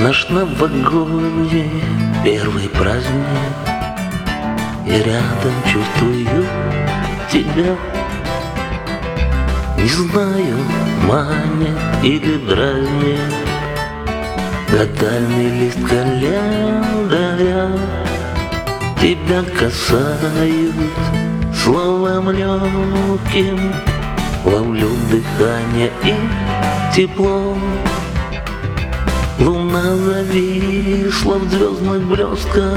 Наш новогодний первый праздник, и рядом чувствую тебя. Не знаю, манит или дразнит гадальный лист календаря. Тебя касаюсь словом легким, ловлю дыхание и тепло. Луна зависла в звездных блестках,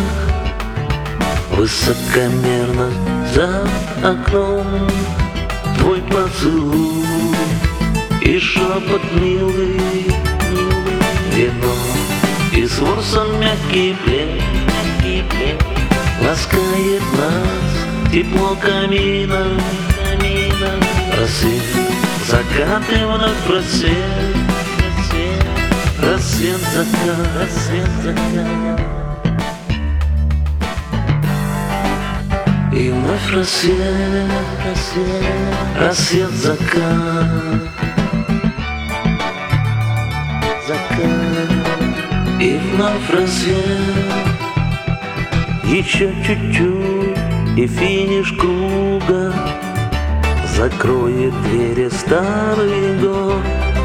высокомерно за окном. Твой поцелуй и шепот милый, вино и с ворсом мягкий плед ласкает нас тепло камина. Рассвет, закат и вновь рассвет, рассвет, закат. И вновь рассвет, рассвет, закат. И вновь рассвет, еще чуть-чуть и финиш круга закроет двери старый год.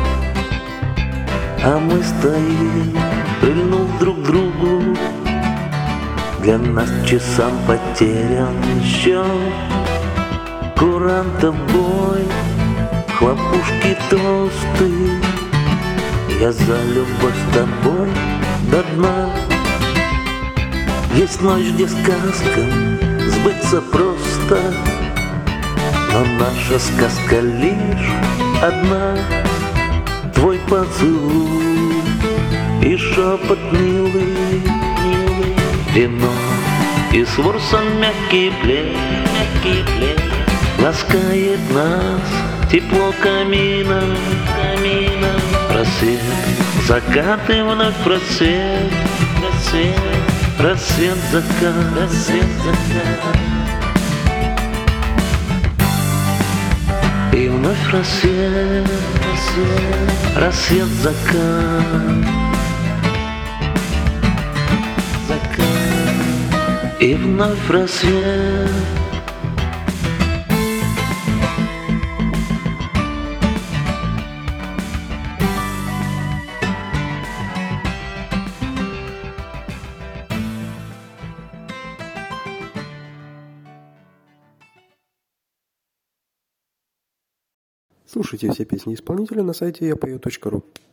А мы стоим, прильнув друг к другу, для нас часам потерян счет. Курантов бой, хлопушки, тосты, я за любовь с тобой до дна. Есть ночь, где сказкам сбыться просто, но наша сказка лишь одна. Твой поцелуй и шепот милый, вино и с ворсом мягкий плед ласкает нас тепло камина. Рассвет, закат и вновь рассвет, рассвет, закат. И вновь рассвет, рассвет, закат. И вновь рассвет. Слушайте все песни исполнителя на сайте yapою.ru.